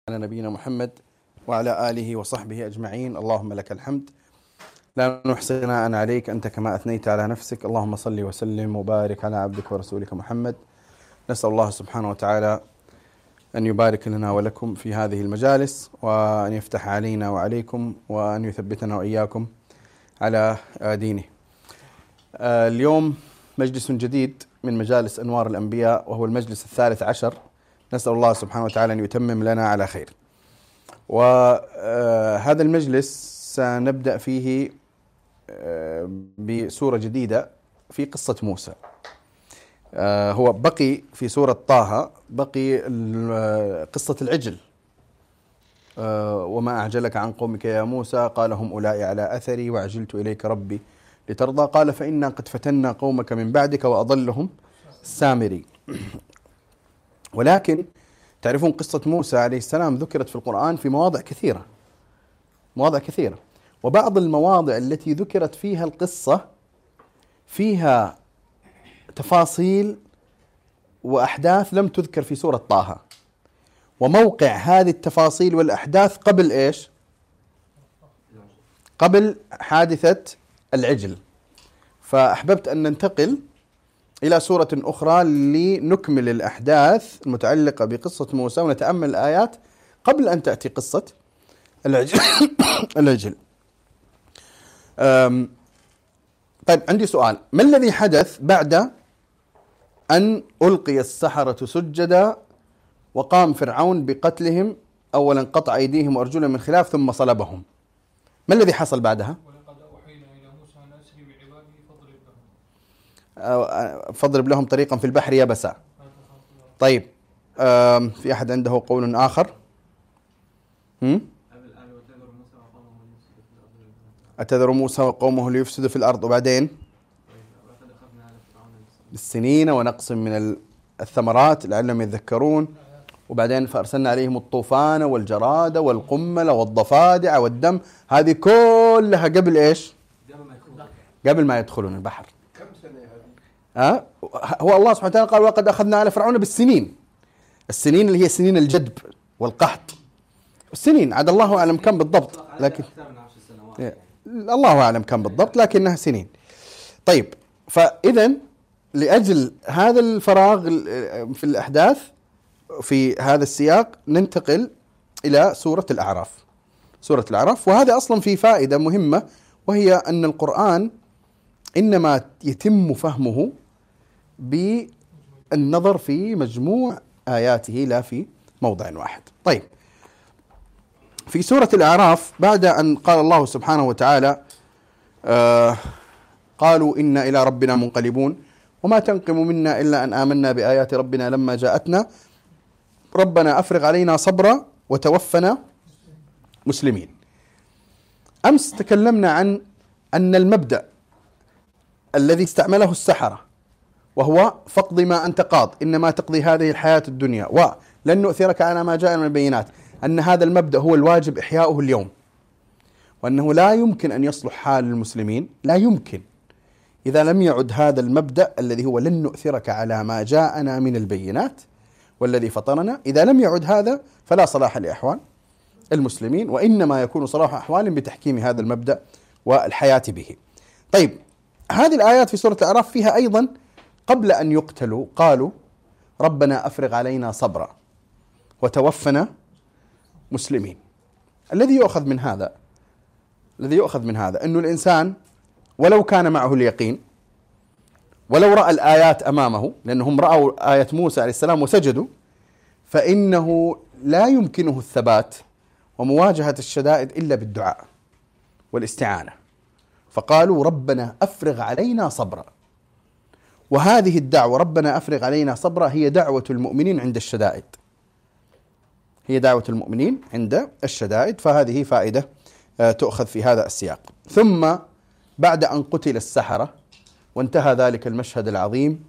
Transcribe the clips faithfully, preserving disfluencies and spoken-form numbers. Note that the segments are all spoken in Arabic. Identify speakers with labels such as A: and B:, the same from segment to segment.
A: على نبينا محمد وعلى آله وصحبه أجمعين. اللهم لك الحمد، لا نحصي ثناء عليك أنت كما أثنيت على نفسك. اللهم صل وسلم وبارك على عبدك ورسولك محمد. نسأل الله سبحانه وتعالى أن يبارك لنا ولكم في هذه المجالس، وأن يفتح علينا وعليكم، وأن يثبتنا وإياكم على دينه. اليوم مجلس جديد من مجالس أنوار الأنبياء، وهو المجلس الثالث عشر. نسأل الله سبحانه وتعالى أن يتمم لنا على خير. وهذا المجلس سنبدأ فيه بسورة جديدة في قصة موسى. هو بقي في سورة طه، بقي قصة العجل. وما أعجلك عن قومك يا موسى، قال هم أولئك على أثري وعجلت إليك ربي لترضى، قال فإنا قد فتنا قومك من بعدك وأضلهم السامري. ولكن تعرفون قصة موسى عليه السلام ذكرت في القرآن في مواضع كثيرة، مواضع كثيرة، وبعض المواضع التي ذكرت فيها القصة فيها تفاصيل وأحداث لم تذكر في سورة طه. وموقع هذه التفاصيل والأحداث قبل إيش؟ قبل حادثة العجل. فأحببت أن ننتقل إلى سورة أخرى لنكمل الأحداث المتعلقة بقصة موسى ونتأمل الآيات قبل أن تأتي قصة العجل. العجل. طيب، عندي سؤال: ما الذي حدث بعد أن ألقي السحرة سجدا وقام فرعون بقتلهم؟ أولا قطع أيديهم وأرجلهم من خلاف ثم صلبهم. ما الذي حصل بعدها؟ ولقد أوحينا إلى موسى أن أسري بعبادي فاضرب لهم فاضرب لهم طريقا في البحر يبسا. طيب، في أحد عنده قول آخر؟ هم؟ أتذر موسى وقومه ليفسدوا في الأرض، وبعدين بالسنين ونقص من الثمرات لعلهم يذكرون، وبعدين فأرسلنا عليهم الطوفان والجراد والقمل والضفادع والدم. هذه كلها قبل إيش؟ قبل ما يدخلون البحر. كم سنة هذه؟ أه؟ هو الله سبحانه وتعالى قال وقد أخذنا على فرعون بالسنين. السنين اللي هي سنين الجدب والقحط. السنين عاد الله أعلم كم بالضبط، لكن الله أعلم كم بالضبط، لكنها سنين. طيب، فإذا لأجل هذا الفراغ في الأحداث في هذا السياق ننتقل إلى سورة الأعراف. سورة الأعراف، وهذا أصلا في فائدة مهمة، وهي أن القرآن إنما يتم فهمه بالنظر في مجموع آياته لا في موضع واحد. طيب، في سورة الأعراف بعد أن قال الله سبحانه وتعالى آه قالوا إنا إلى ربنا منقلبون وما تنقم منا إلا أن آمنا بآيات ربنا لما جاءتنا ربنا أفرغ علينا صبرا وتوفنا مسلمين. أمس تكلمنا عن أن المبدأ الذي استعمله السحرة، وهو فقد ما أنت قاض، إنما تقضي هذه الحياة الدنيا ولن نؤثرك على ما جاء من البينات، أن هذا المبدأ هو الواجب إحياؤه اليوم، وأنه لا يمكن أن يصلح حال المسلمين، لا يمكن إذا لم يعد هذا المبدأ الذي هو لن نؤثرك على ما جاءنا من البينات والذي فطرنا، إذا لم يعد هذا فلا صلاح لأحوال المسلمين، وإنما يكون صلاح أحوال بتحكيم هذا المبدأ والحياة به. طيب، هذه الآيات في سورة الأعراف فيها أيضا قبل أن يقتلوا قالوا ربنا أفرغ علينا صبرا وتوفنا مسلمين. الذي يؤخذ من هذا الذي يؤخذ من هذا أنه الإنسان ولو كان معه اليقين، ولو رأى الآيات أمامه، لأنهم رأوا آية موسى عليه السلام وسجدوا، فإنه لا يمكنه الثبات ومواجهة الشدائد إلا بالدعاء والاستعانة. فقالوا ربنا أفرغ علينا صبرا. وهذه الدعوة ربنا أفرغ علينا صبرا هي دعوة المؤمنين عند الشدائد، هي دعوة المؤمنين عند الشدائد. فهذه فائدة تؤخذ في هذا السياق. ثم بعد أن قتل السحرة وانتهى ذلك المشهد العظيم،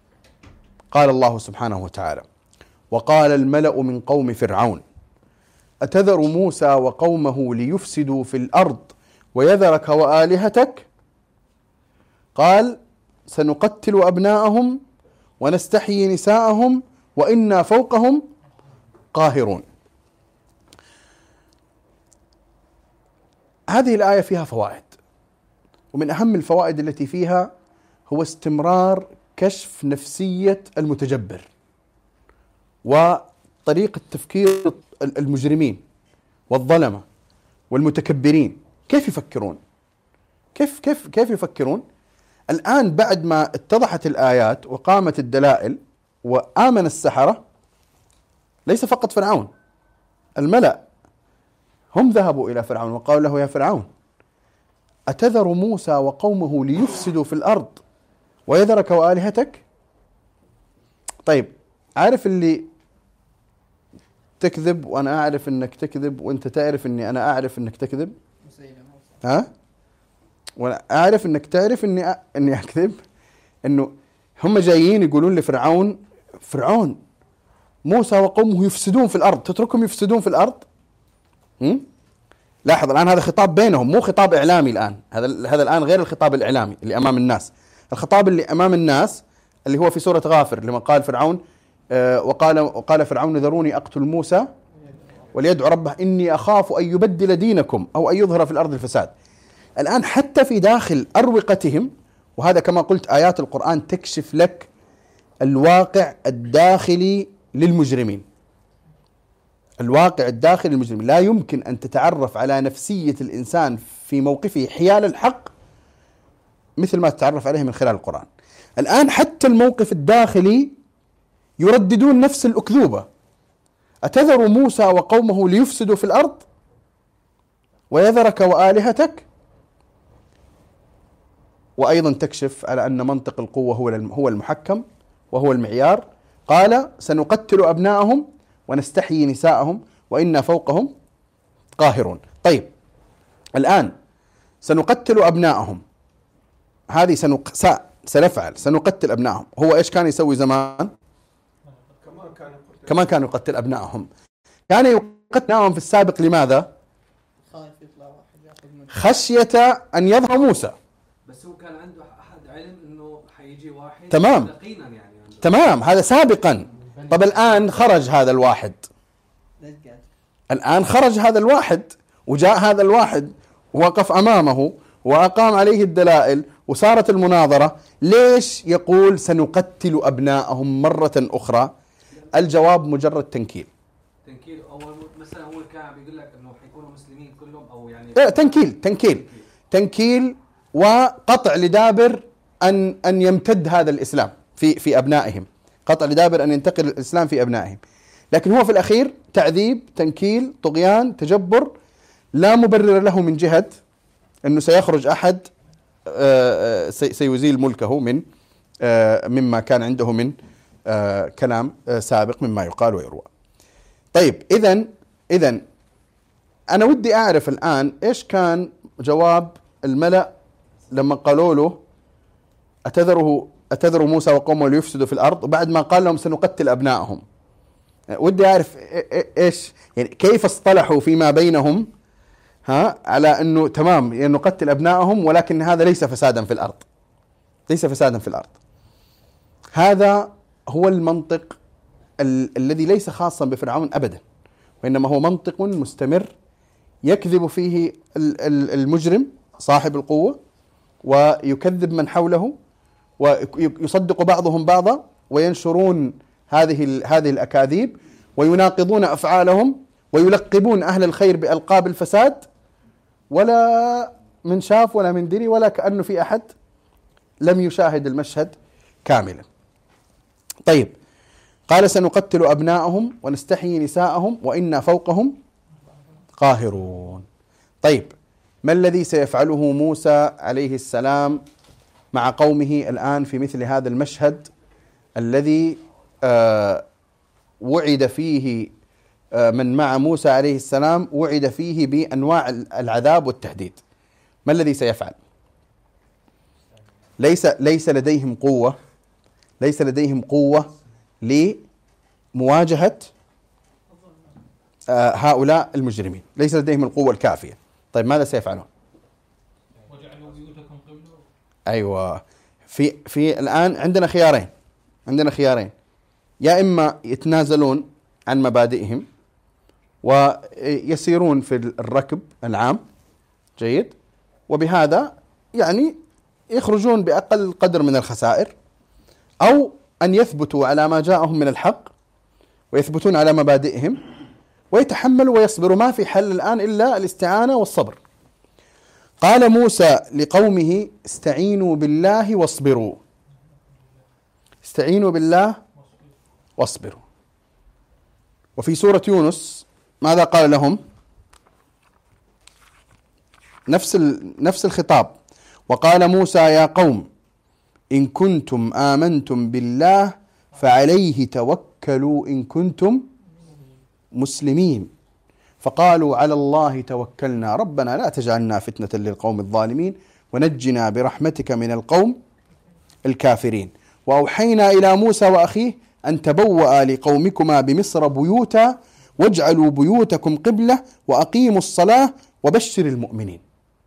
A: قال الله سبحانه وتعالى: وقال الملأ من قوم فرعون أتذر موسى وقومه ليفسدوا في الأرض ويذرك وآلهتك؟ قال سنقتل أبناءهم ونستحيي نساءهم وإنا فوقهم قاهرون. هذه الآية فيها فوائد، ومن أهم الفوائد التي فيها هو استمرار كشف نفسية المتجبر وطريقة تفكير المجرمين والظلمة والمتكبرين. كيف يفكرون؟ كيف كيف كيف يفكرون؟ الآن بعد ما اتضحت الآيات وقامت الدلائل وآمن السحرة، ليس فقط فرعون، الملأ هم ذهبوا إلى فرعون وقالوا له: يا فرعون، أتذر موسى وقومه ليفسدوا في الأرض ويذرك وآلهتك؟ طيب، عارف اللي تكذب وأنا أعرف أنك تكذب وأنت تعرف أني أنا أعرف أنك تكذب؟ ها؟ وأنا أعرف أنك تعرف أني أ... أني أكذب. أنه هم جايين يقولون لفرعون: فرعون، موسى وقومه يفسدون في الأرض، تتركهم يفسدون في الأرض؟ هم؟ لاحظ الآن هذا خطاب بينهم، مو خطاب إعلامي الآن. هذا هذا الآن غير الخطاب الإعلامي اللي أمام الناس. الخطاب اللي أمام الناس اللي هو في سورة غافر، لما قال فرعون آه وقال وقال فرعون: ذروني أقتل موسى وليدعو ربه إني أخاف أن يبدل دينكم أو أن يظهر في الأرض الفساد. الآن حتى في داخل أروقتهم، وهذا كما قلت آيات القرآن تكشف لك الواقع الداخلي للمجرمين. الواقع الداخلي للمجرمين لا يمكن أن تتعرف على نفسية الإنسان في موقفه حيال الحق مثل ما تتعرف عليه من خلال القرآن. الآن حتى الموقف الداخلي يرددون نفس الأكذوبة: أتذر موسى وقومه ليفسدوا في الأرض ويذرك وآلهتك؟ وأيضا تكشف على أن منطق القوة هو المحكم وهو المعيار. قال: سنقتل أبناءهم ونستحيي نساءهم وإنا فوقهم قاهرون. طيب، الآن سنقتل أبناءهم، هذه سنق... س... سنفعل سنقتل أبناءهم. هو إيش كان يسوي زمان؟ كمان كان يقتل أبناءهم. كان يقتل أبناءهم في السابق لماذا؟ خشية أن يظهر موسى.
B: بس هو كان عنده أحد علم إنه حيجي واحد.
A: تمام
B: يعني
A: تمام، هذا سابقا. طب الآن خرج هذا الواحد، الآن خرج هذا الواحد وجاء هذا الواحد ووقف أمامه وأقام عليه الدلائل وصارت المناظرة. ليش يقول سنقتل أبناءهم مرة أخرى؟ الجواب مجرد تنكيل.
B: تنكيل أو مثلا هو كان بيقول لك إنه حيكونوا مسلمين كلهم، أو يعني
A: لا، تنكيل تنكيل تنكيل وقطع لدابر أن أن يمتد هذا الإسلام في في أبنائهم، قطع لدابر أن ينتقل الإسلام في أبنائهم. لكن هو في الأخير تعذيب، تنكيل، طغيان، تجبر، لا مبرر له من جهة أنه سيخرج أحد سيزيل ملكه من مما كان عنده من كلام سابق مما يقال ويروى. طيب، إذن إذن أنا ودي أعرف الآن إيش كان جواب الملأ لما قالوا له: أتذره أتذر موسى وقومه ليفسدوا في الأرض، وبعد ما قال لهم سنقتل أبنائهم. ودي أعرف إيش يعني كيف اصطلحوا فيما بينهم ها على أنه تمام يعني نقتل أبنائهم، ولكن هذا ليس فسادا في الأرض، ليس فسادا في الأرض. هذا هو المنطق ال- الذي ليس خاصا بفرعون أبدا، وإنما هو منطق مستمر يكذب فيه ال- ال- المجرم صاحب القوة ويكذب من حوله، ويصدق بعضهم بعضا وينشرون هذه هذه الأكاذيب ويناقضون أفعالهم ويلقبون أهل الخير بألقاب الفساد، ولا من شاف ولا من دري، ولا كأنه في أحد لم يشاهد المشهد كاملا. طيب، قال سنقتل أبناءهم ونستحيي نساءهم وإنا فوقهم قاهرون. طيب، ما الذي سيفعله موسى عليه السلام مع قومه الآن في مثل هذا المشهد الذي آه وعد فيه آه من مع موسى عليه السلام، وعد فيه بأنواع العذاب والتهديد؟ ما الذي سيفعل؟ ليس ليس لديهم قوة، ليس لديهم قوة لمواجهة آه هؤلاء المجرمين، ليس لديهم القوة الكافية. طيب، ماذا سيفعلون؟
C: وجعلوا بيوتكم قبلة.
A: أيوة، في في الآن عندنا خيارين، عندنا خيارين: يا إما يتنازلون عن مبادئهم ويسيرون في الركب العام جيد. وبهذا يعني يخرجون بأقل قدر من الخسائر، أو أن يثبتوا على ما جاءهم من الحق ويثبتون على مبادئهم ويتحملوا ويصبروا. ما في حل الآن إلا الاستعانة والصبر. قال موسى لقومه استعينوا بالله واصبروا. استعينوا بالله واصبروا. وفي سورة يونس ماذا قال لهم؟ نفس نفس الخطاب. وقال موسى يا قوم إن كنتم آمنتم بالله فعليه توكلوا إن كنتم مسلمين. فقالوا على الله توكلنا ربنا لا تجعلنا فتنة للقوم الظالمين ونجنا برحمتك من القوم الكافرين. وأوحينا إلى موسى وأخيه أن تبوأ لقومكما بمصر بيوتا واجعلوا بيوتكم قبلة وأقيموا الصلاة وبشر المؤمنين.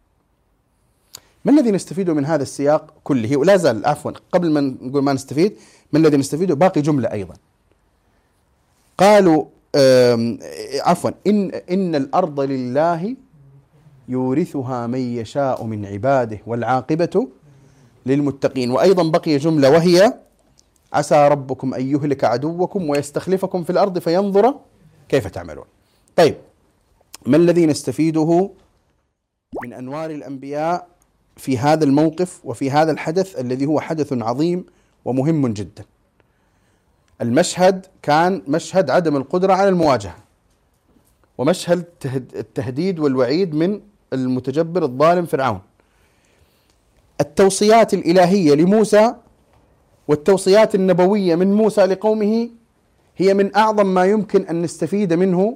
A: ما الذي نستفيده من هذا السياق كله؟ ولا زال عفوا قبل ما نقول ما نستفيد، ما الذي نستفيده؟ باقي جملة أيضا. قالوا عفوا إن إن الأرض لله يورثها من يشاء من عباده والعاقبة للمتقين. وأيضا بقي جملة وهي عسى ربكم أن يهلك عدوكم ويستخلفكم في الأرض فينظر كيف تعملون. طيب، ما الذي نستفيده من أنوار الأنبياء في هذا الموقف وفي هذا الحدث الذي هو حدث عظيم ومهم جدا؟ المشهد كان مشهد عدم القدرة على المواجهة، ومشهد التهديد والوعيد من المتجبر الظالم فرعون. التوصيات الإلهية لموسى والتوصيات النبوية من موسى لقومه هي من أعظم ما يمكن أن نستفيد منه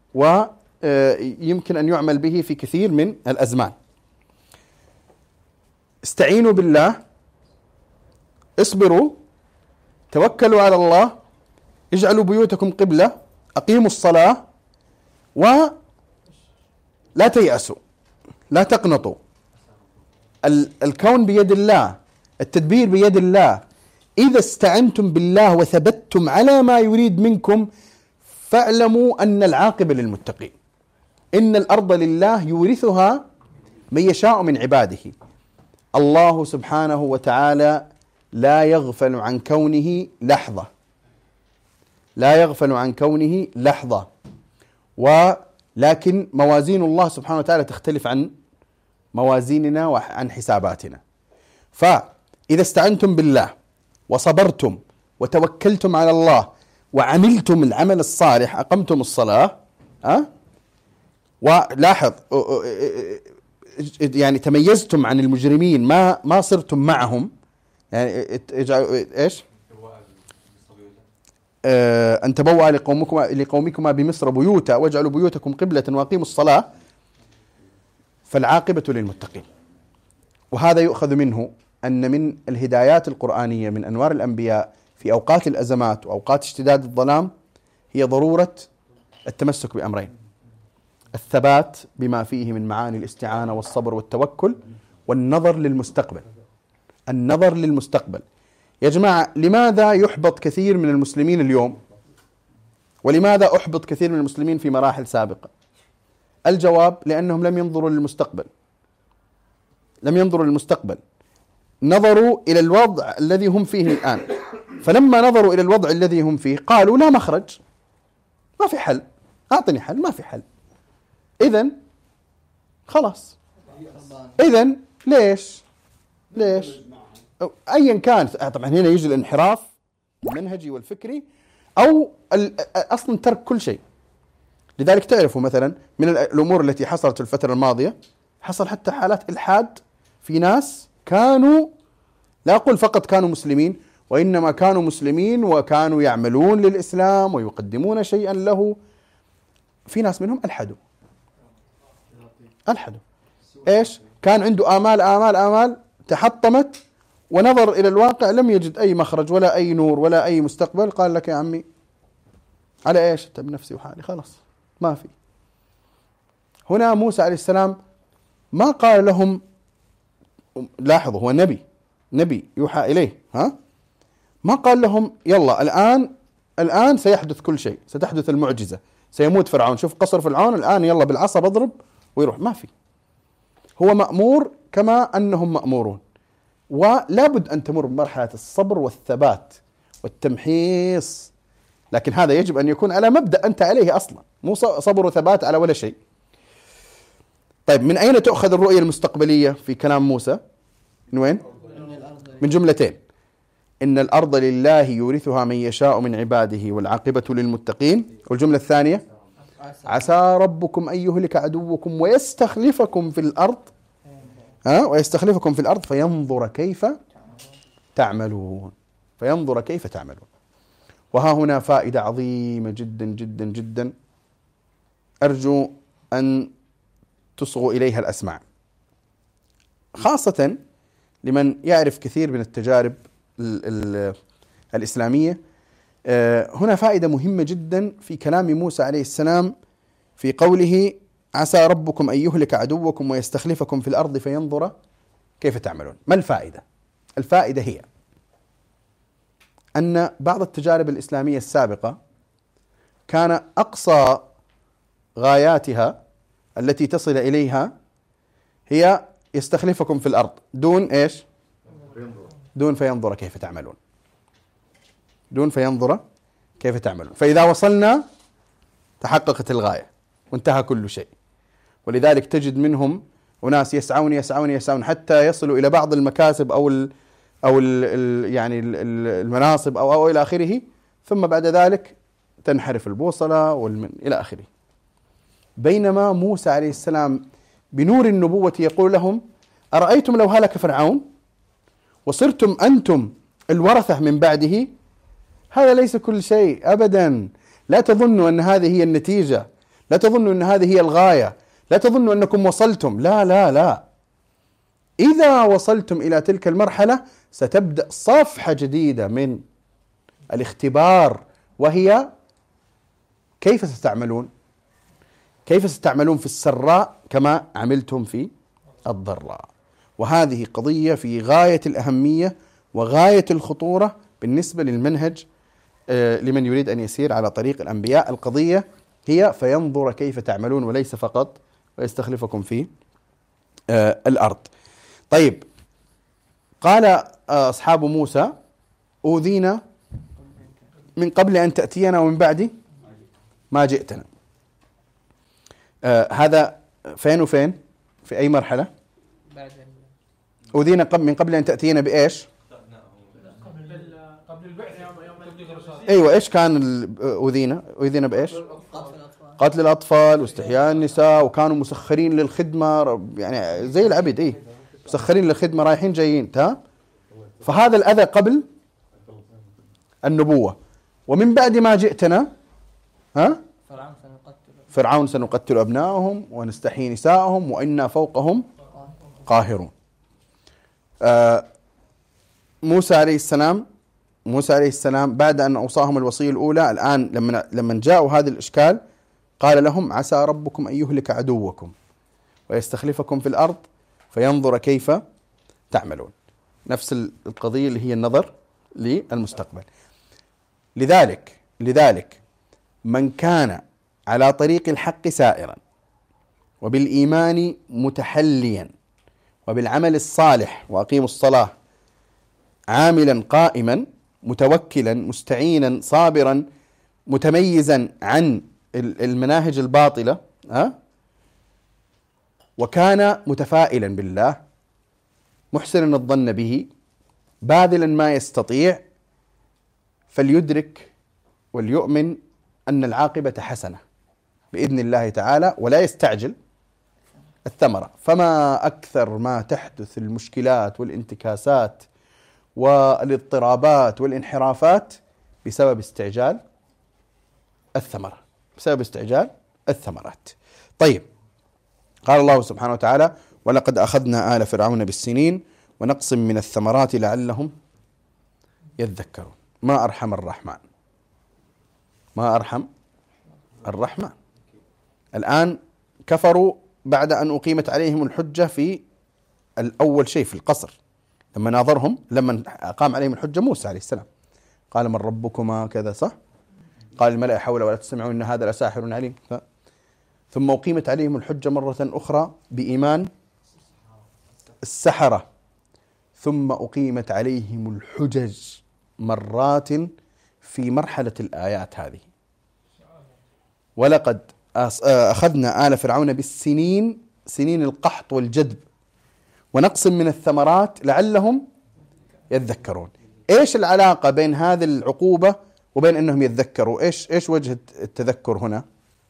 A: ويمكن أن يعمل به في كثير من الأزمان. استعينوا بالله، اصبروا، توكلوا على الله، اجعلوا بيوتكم قبلة، أقيموا الصلاة، ولا تيأسوا، لا تقنطوا. الكون بيد الله، التدبير بيد الله. إذا استعنتم بالله وثبتتم على ما يريد منكم فاعلموا أن العاقبة للمتقين. إن الأرض لله يورثها من يشاء من عباده. الله سبحانه وتعالى لا يغفل عن كونه لحظة، لا يغفل عن كونه لحظة، ولكن موازين الله سبحانه وتعالى تختلف عن موازيننا وعن حساباتنا. فإذا استعنتم بالله وصبرتم وتوكلتم على الله وعملتم العمل الصالح، أقمتم الصلاة، أه؟ ولاحظ يعني تميزتم عن المجرمين، ما ما صرتم معهم، يعني ايش؟ آه أن تبوأ لقومكما لقومكما بمصر بيوتا واجعلوا بيوتكم قبلة وأقيموا الصلاة. فالعاقبة للمتقين. وهذا يؤخذ منه أن من الهدايات القرآنية من أنوار الأنبياء في أوقات الأزمات وأوقات اشتداد الظلام هي ضرورة التمسك بأمرين: الثبات بما فيه من معاني الاستعانة والصبر والتوكل، والنظر للمستقبل. النظر للمستقبل. يا جماعة، لماذا يحبط كثير من المسلمين اليوم؟ ولماذا أحبط كثير من المسلمين في مراحل سابقة؟ الجواب: لأنهم لم ينظروا للمستقبل. لم ينظروا للمستقبل، نظروا إلى الوضع الذي هم فيه الآن. فلما نظروا إلى الوضع الذي هم فيه قالوا لا مخرج، ما في حل، أعطني حل، ما في حل. إذن خلاص، إذن ليش ليش أيا كان. طبعا هنا يجي الانحراف المنهجي والفكري، أو أصلا ترك كل شيء. لذلك تعرفوا مثلا من الأمور التي حصلت في الفترة الماضية، حصل حتى حالات إلحاد في ناس كانوا، لا أقول فقط كانوا مسلمين، وإنما كانوا مسلمين وكانوا يعملون للإسلام ويقدمون شيئا له. في ناس منهم ألحدوا ألحدوا إيش؟ كان عنده آمال آمال آمال تحطمت، ونظر إلى الواقع لم يجد أي مخرج ولا أي نور ولا أي مستقبل. قال لك يا عمي على إيش؟ أتعب نفسي وحالي، خلاص ما في. هنا موسى عليه السلام ما قال لهم، لاحظوا هو نبي نبي يوحى إليه، ها؟ ما قال لهم يلا الآن الآن سيحدث كل شيء، ستحدث المعجزة، سيموت فرعون، شوف قصر فرعون الآن، يلا بالعصا بضرب ويروح. ما في. هو مأمور كما أنهم مأمورون، ولا بد أن تمر بمرحلة الصبر والثبات والتمحيص، لكن هذا يجب أن يكون على مبدأ أنت عليه أصلا، مو صبر وثبات على ولا شيء. طيب من أين تؤخذ الرؤية المستقبلية في كلام موسى؟ من وين؟ من جملتين: إن الأرض لله يورثها من يشاء من عباده والعاقبة للمتقين. والجملة الثانية: عسى ربكم أن يهلك عدوكم ويستخلفكم في الأرض ها ويستخلفكم في الأرض فينظر كيف تعملون فينظر كيف تعملون. وها هنا فائدة عظيمة جدا جدا جدا، أرجو أن تصغوا إليها الأسماع، خاصة لمن يعرف كثير من التجارب ال ال الإسلامية. هنا فائدة مهمة جدا في كلام موسى عليه السلام في قوله: عسى ربكم أن يهلك عدوكم ويستخلفكم في الأرض فينظر كيف تعملون. ما الفائدة؟ الفائدة هي أن بعض التجارب الإسلامية السابقة كان أقصى غاياتها التي تصل إليها هي يستخلفكم في الأرض دون إيش؟ دون فينظر كيف تعملون دون فينظر كيف تعملون. فإذا وصلنا تحققت الغاية وانتهى كل شيء. ولذلك تجد منهم أناس يسعون يسعون يسعون حتى يصلوا إلى بعض المكاسب أو ال أو ال ال يعني ال المناصب أو, أو إلى آخره، ثم بعد ذلك تنحرف البوصلة والمن إلى آخره. بينما موسى عليه السلام بنور النبوة يقول لهم: أرأيتم لو هلك فرعون وصرتم أنتم الورثة من بعده؟ هذا ليس كل شيء أبدا. لا تظنوا أن هذه هي النتيجة، لا تظنوا أن هذه هي الغاية، لا تظنوا أنكم وصلتم. لا لا لا إذا وصلتم إلى تلك المرحلة ستبدأ صفحة جديدة من الاختبار، وهي كيف ستعملون كيف ستعملون في السراء كما عملتم في الضراء. وهذه قضية في غاية الأهمية وغاية الخطورة بالنسبة للمنهج آه لمن يريد أن يسير على طريق الأنبياء. القضية هي فينظر كيف تعملون، وليس فقط ويستخلفكم في آه الأرض. طيب، قال آه أصحاب موسى: أوذينا من قبل أن تأتينا ومن بعد ما جئتنا. آه هذا فين وفين؟ في أي مرحلة؟ أوذينا من قبل أن تأتينا بإيش؟
C: قبل البعث يوم يوم
A: أيوة. إيش كان أوذينا؟ أوذينا بإيش؟ قتل الأطفال واستحياء النساء، وكانوا مسخرين للخدمة، يعني زي العبد، إيه مسخرين للخدمة رايحين جايين. تمام. فهذا الأذى قبل النبوة. ومن بعد ما جئتنا ها فرعون سنقتل أبناءهم ونستحيي نساءهم وإنا فوقهم قاهرون. آه موسى عليه السلام موسى عليه السلام بعد أن أوصاهم الوصية الأولى، الآن لما لما جاءوا هذا الإشكال قال لهم: عسى ربكم أن يهلك عدوكم ويستخلفكم في الأرض فينظر كيف تعملون. نفس القضية اللي هي النظر للمستقبل. لذلك لذلك من كان على طريق الحق سائرا وبالإيمان متحليا وبالعمل الصالح وأقيموا الصلاة عاملا قائما متوكلا مستعينا صابرا متميزا عن المناهج الباطلة، ها وكان متفائلا بالله محسنا الظن به باذلا ما يستطيع، فليدرك وليؤمن أن العاقبة حسنة بإذن الله تعالى، ولا يستعجل الثمرة. فما أكثر ما تحدث المشكلات والانتكاسات والاضطرابات والانحرافات بسبب استعجال الثمرة بسبب استعجال الثمرات. طيب، قال الله سبحانه وتعالى: ولقد أخذنا آل فرعون بالسنين ونقص من الثمرات لعلهم يذكرون. ما أرحم الرحمن ما أرحم الرحمن. الآن كفروا بعد أن أقيمت عليهم الحجة في الأول شيء في القصر، لما ناظرهم لما أقام عليهم الحجة موسى عليه السلام قال: من ربكما كذا، صح؟ قال الملأ حول ولا تسمعون إن هذا لساحر عليم. ثم أقيمت عليهم الحجة مرة أخرى بإيمان السحرة ثم أقيمت عليهم الحجج مرات في مرحلة الآيات هذه. ولقد أخذنا آل فرعون بالسنين، سنين القحط والجدب، ونقص من الثمرات لعلهم يذكرون. إيش العلاقة بين هذه العقوبة وبين أنهم يتذكروا؟ إيش إيش وجه التذكر هنا؟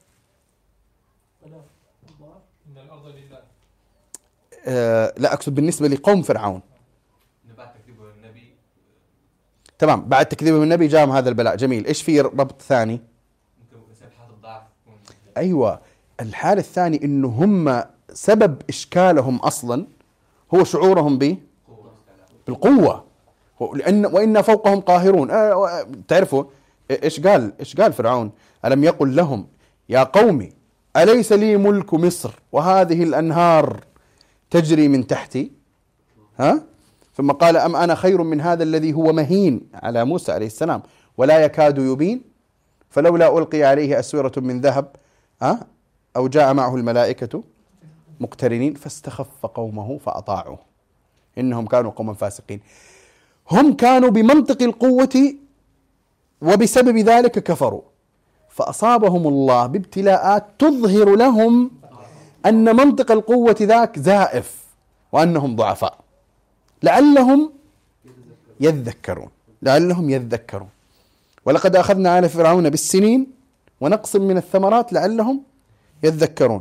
C: إن الأرض لله.
A: آه لا، أقصد بالنسبة لقوم فرعون.
D: بعد تكذيبه النبي.
A: تمام، بعد تكذيبه النبي جاءهم هذا البلاء. جميل. إيش في ربط ثاني؟
D: ممكن يصير حالة الضعف.
A: أيوة، الحال الثاني إنه هم سبب إشكالهم أصلا هو شعورهم ب بالقوة، لأن وإن فوقهم قاهرون. آه تعرفوا إيش قال إيش قال فرعون؟ ألم يقل لهم يا قوم أليس لي ملك مصر وهذه الأنهار تجري من تحتي؟ ها؟ ثم قال أم أنا خير من هذا الذي هو مهين، على موسى عليه السلام، ولا يكاد يبين، فلولا ألقي عليه أسورة من ذهب ها؟ أو جاء معه الملائكة مقترنين فاستخف قومه فأطاعوه إنهم كانوا قوما فاسقين. هم كانوا بمنطق القوة وبسبب ذلك كفروا، فأصابهم الله بابتلاءات تظهر لهم أن منطق القوة ذاك زائف وأنهم ضعفاء، لعلهم يذكرون لعلهم يذكرون. ولقد أخذنا آل فرعون بالسنين ونقص من الثمرات لعلهم يذكرون.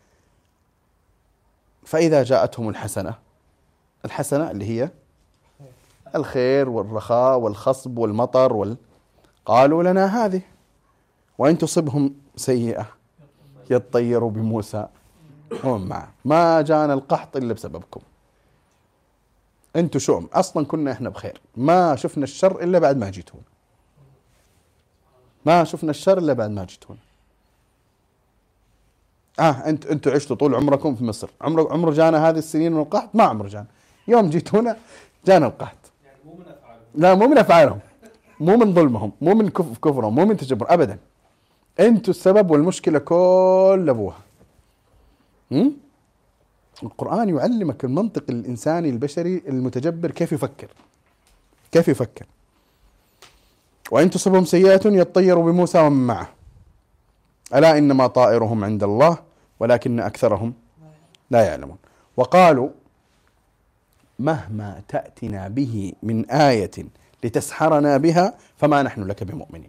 A: فإذا جاءتهم الحسنة، الحسنة اللي هي الخير والرخاء والخصب والمطر وال... قالوا لنا هذه، وإن تصبهم سيئة يطيروا بموسى ومن معه، ما جانا القحط إلا بسببكم، أنتوا شؤم، أصلا كنا إحنا بخير، ما شفنا الشر إلا بعد ما جيتون، ما شفنا الشر إلا بعد ما جيتون. آه أنت أنتوا عشتوا طول عمركم في مصر، عمر عمر جانا هذه السنين من القحط؟ ما عمر جانا، يوم جيتونا جانا القحط.
C: يعني مو من أفعالهم.
A: لا، مو من أفعالهم، مو من ظلمهم، مو من كف كفرهم، مو من تجبر أبدا. أنتوا السبب والمشكلة كل أبوها. م? القرآن يعلمك المنطق الإنساني البشري المتجبر كيف يفكر، كيف يفكر. وإن تصبهم سيئة يطيروا بموسى ومن معه ألا إنما طائرهم عند الله ولكن أكثرهم لا يعلمون. وقالوا مهما تأتنا به من آية لتسحرنا بها فما نحن لك بمؤمنين.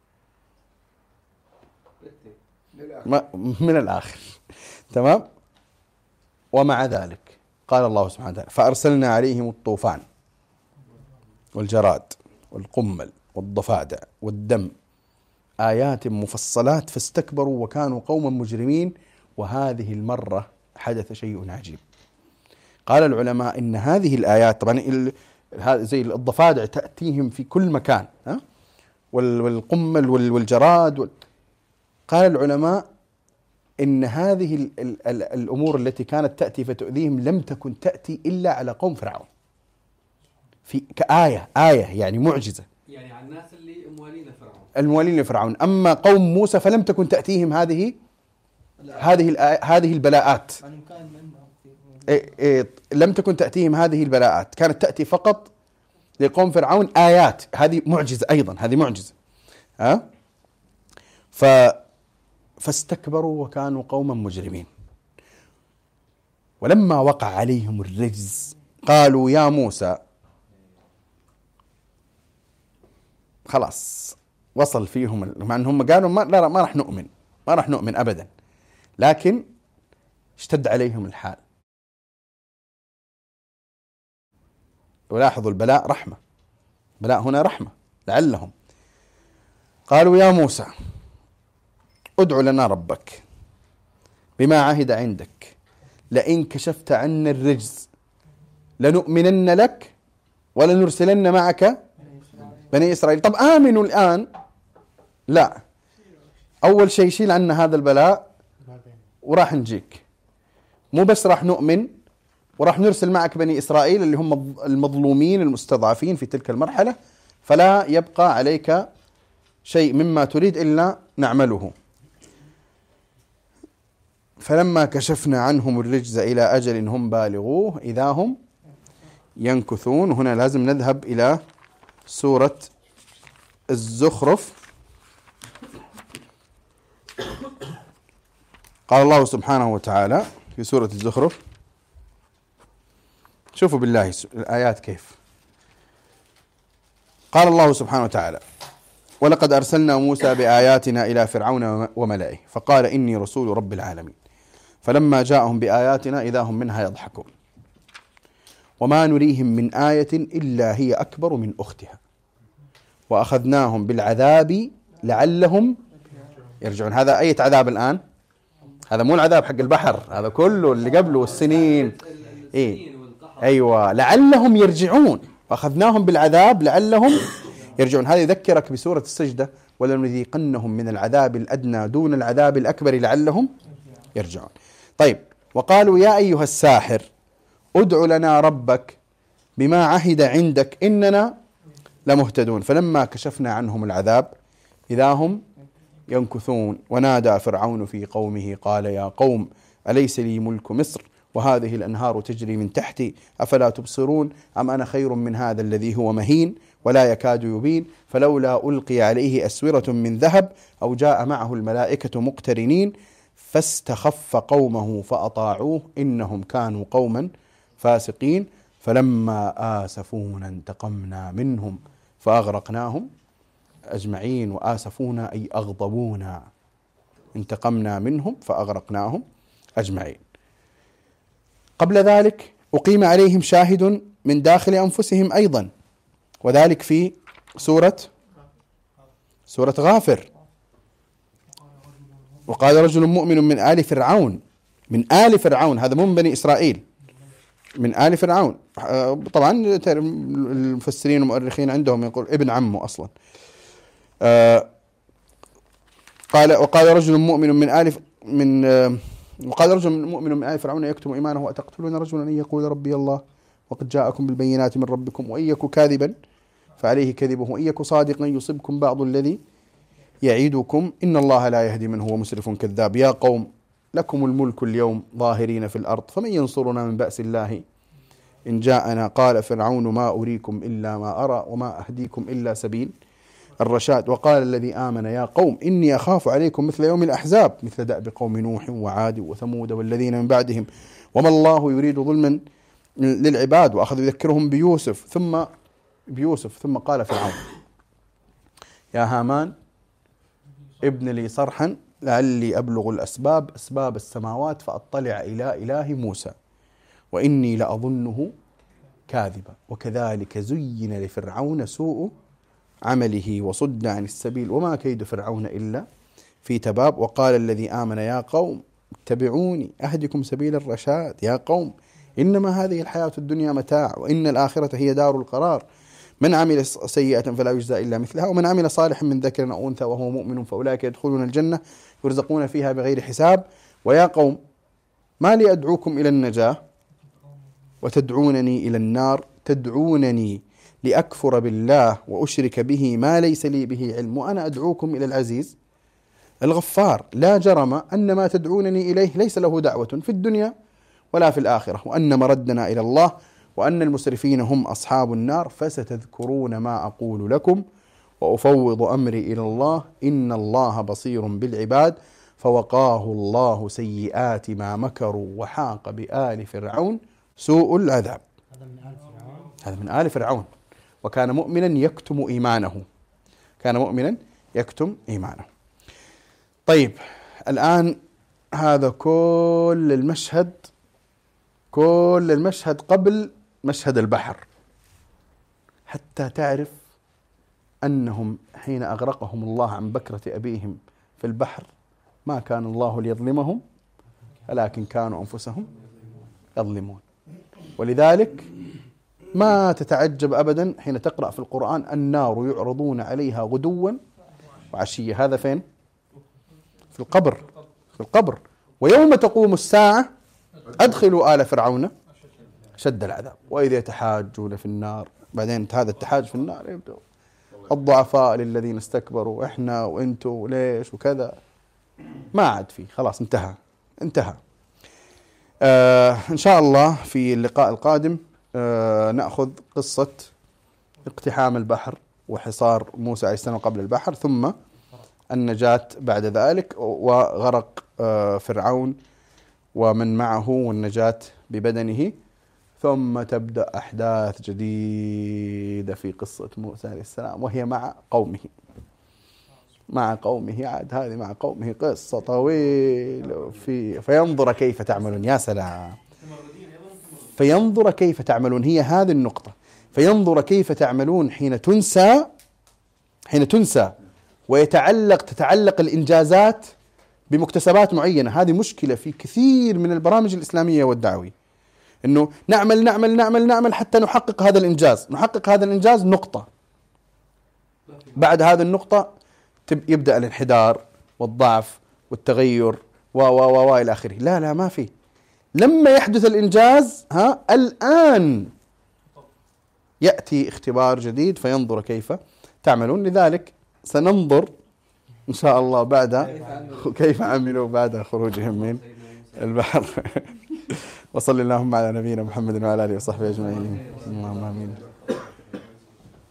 A: من الآخر. تمام. ومع ذلك قال الله سبحانه وتعالى فأرسلنا عليهم الطوفان والجراد والقمل والضفادع والدم آيات مفصلات فاستكبروا وكانوا قوما مجرمين. وهذه المرة حدث شيء عجيب. قال العلماء إن هذه الآيات طبعا زي الضفادع تأتيهم في كل مكان، ها، والقمل والجراد. قال العلماء إن هذه ال ال ال الأمور التي كانت تأتي فتؤذيهم لم تكن تأتي إلا على قوم فرعون، في كآية آية يعني معجزة،
B: يعني على الناس اللي موالين فرعون،
A: الموالين لفرعون. أما قوم موسى فلم تكن تأتيهم هذه هذه هذه البلاءات، إيه إيه لم تكن تأتيهم هذه البلاءات، كانت تأتي فقط لقوم فرعون آيات. هذه معجزة أيضا، هذه معجزة. ها ف فاستكبروا وكانوا قوما مجرمين. ولما وقع عليهم الرجز قالوا يا موسى، خلاص وصل فيهم، مع أنهم قالوا ما, لا ما راح نؤمن، ما راح نؤمن أبدا، لكن اشتد عليهم الحال. ولاحظوا البلاء رحمة، بلاء هنا رحمة لعلهم. قالوا يا موسى ادع لنا ربك بما عهد عندك لئن كشفت عنا الرجز لنؤمنن لك ولنرسلن معك بني إسرائيل. طب آمنوا الآن؟ لا، أول شيء شيل عنا هذا البلاء وراح نجيك، مو بس راح نؤمن وراح نرسل معك بني إسرائيل اللي هم المظلومين المستضعفين في تلك المرحلة، فلا يبقى عليك شيء مما تريد إلا نعمله. فلما كشفنا عنهم الرجز إلى أجل هم بالغوه إذا هم ينكثون. هنا لازم نذهب إلى سورة الزخرف. قال الله سبحانه وتعالى في سورة الزخرف، شوفوا بالله الآيات كيف. قال الله سبحانه وتعالى: ولقد أرسلنا موسى بآياتنا إلى فرعون وملئه فقال إني رسول رب العالمين فلما جاءهم بآياتنا إذا هم منها يضحكون وما نريهم من آية إلا هي أكبر من أختها وأخذناهم بالعذاب لعلهم يرجعون. هذا أي عذاب الآن؟ هذا مو العذاب حق البحر، هذا كله اللي قبله والسنين. إيه؟ أيوة، لعلهم يرجعون، وأخذناهم بالعذاب لعلهم يرجعون. هذا يذكرك بسورة السجدة: ولنذيقنهم من العذاب الأدنى دون العذاب الأكبر لعلهم يرجعون. طيب، وقالوا يا أيها الساحر ادع لنا ربك بما عهد عندك إننا لمهتدون فلما كشفنا عنهم العذاب إذا هم ينكثون. ونادى فرعون في قومه قال يا قوم أليس لي ملك مصر وهذه الأنهار تجري من تحتي أفلا تبصرون أم أنا خير من هذا الذي هو مهين ولا يكاد يبين فلولا ألقي عليه أسورة من ذهب أو جاء معه الملائكة مقترنين فاستخف قومه فأطاعوه إنهم كانوا قوما فاسقين فلما آسفونا انتقمنا منهم فأغرقناهم أجمعين. وآسفونا أي أغضبونا، انتقمنا منهم فأغرقناهم أجمعين. قبل ذلك أقيم عليهم شاهد من داخل أنفسهم أيضا، وذلك في سورة سورة غافر: وقال رجل مؤمن من آل فرعون. من آل فرعون، هذا مو من بني إسرائيل، من آل فرعون. طبعا المفسرين والمؤرخين عندهم يقول ابن عمه أصلا. قال وقال رجل مؤمن من آل من وقال رجل مؤمن من آل فرعون يكتم إيمانه أتقتلون رجلا أن يقول ربي الله وقد جاءكم بالبينات من ربكم وإن يك كاذبا فعليه كذبه وإن يك صادقا يصبكم بعض الذي يعيدكم إن الله لا يهدي من هو مسرف كذاب. يا قوم لكم الملك اليوم ظاهرين في الأرض فمن ينصرنا من بأس الله إن جاءنا. قال فرعون ما أريكم إلا ما أرى وما أهديكم إلا سبيل الرشاد. وقال الذي آمن يا قوم إني أخاف عليكم مثل يوم الأحزاب مثل دأب قوم نوح وعاد وثمود والذين من بعدهم وما الله يريد ظلما للعباد. وأخذ يذكرهم بيوسف ثم بيوسف ثم قال فرعون يا هامان ابن لي صرحا لعلي أبلغ الأسباب أسباب السماوات فأطلع إلى إله موسى وإني لأظنه كاذبا وكذلك زين لفرعون سوء عمله وصد عن السبيل وما كيد فرعون إلا في تباب. وقال الذي آمن يا قوم اتبعوني أهدكم سبيل الرشاد. يا قوم إنما هذه الحياة الدنيا متاع وإن الآخرة هي دار القرار من عمل سيئة فلا يجزى إلا مثلها ومن عمل صالحا من ذكر أو أنثى وهو مؤمن فأولئك يدخلون الجنة يرزقون فيها بغير حساب. ويا قوم ما لي أدعوكم إلى النجاة وتدعونني إلى النار تدعونني لأكفر بالله وأشرك به ما ليس لي به علم وأنا أدعوكم إلى العزيز الغفار. لا جرم أن ما تدعونني إليه ليس له دعوة في الدنيا ولا في الآخرة وأن مردنا إلى الله وأن المسرفين هم أصحاب النار فستذكرون ما أقول لكم وأفوض أمري إلى الله إن الله بصير بالعباد. فوقاه الله سيئات ما مكروا وحاق بآل فرعون سوء العذاب. هذا من آل فرعون وكان مؤمنا يكتم إيمانه كان مؤمنا يكتم إيمانه. طيب الآن هذا كل المشهد كل المشهد قبل مشهد البحر حتى تعرف أنهم حين أغرقهم الله عن بكرة أبيهم في البحر ما كان الله ليظلمهم ولكن كانوا أنفسهم يظلمون. ولذلك ما تتعجب أبدا حين تقرأ في القرآن النار يعرضون عليها غدوا وعشية. هذا فين؟ في القبر في القبر. ويوم تقوم الساعة أدخلوا آل فرعون شد العذاب وإذا يتحاجون في النار. بعدين هذا التحاج في النار يبدأ الضعفاء للذين استكبروا إحنا وإنتوا ليش وكذا ما عاد فيه خلاص انتهى انتهى. آه إن شاء الله في اللقاء القادم آه نأخذ قصة اقتحام البحر وحصار موسى عليه السلام قبل البحر، ثم النجاة بعد ذلك، وغرق آه فرعون ومن معه والنجاة ببدنه، ثم تبدأ أحداث جديدة في قصة موسى عليه السلام وهي مع قومه. مع قومه عاد هذه مع قومه قصة طويلة في فينظر كيف تعملون. يا سلام، فينظر كيف تعملون، هي هذه النقطة. فينظر كيف تعملون حين تنسى حين تنسى ويتعلق تتعلق الإنجازات بمكتسبات معينة. هذه مشكلة في كثير من البرامج الإسلامية والدعوية، إنه نعمل نعمل نعمل نعمل حتى نحقق هذا الإنجاز، نحقق هذا الإنجاز نقطة، بعد هذه النقطة يبدأ الانحدار والضعف والتغير و و و إلى آخره. لا لا ما في، لما يحدث الإنجاز ها الآن يأتي اختبار جديد فينظر كيف تعملون. لذلك سننظر إن شاء الله بعد كيف عملوا بعد خروجهم من البحر. وصلى اللهم على نبينا محمد وعلى آله وصحبه أجمعين. اللهم آمين.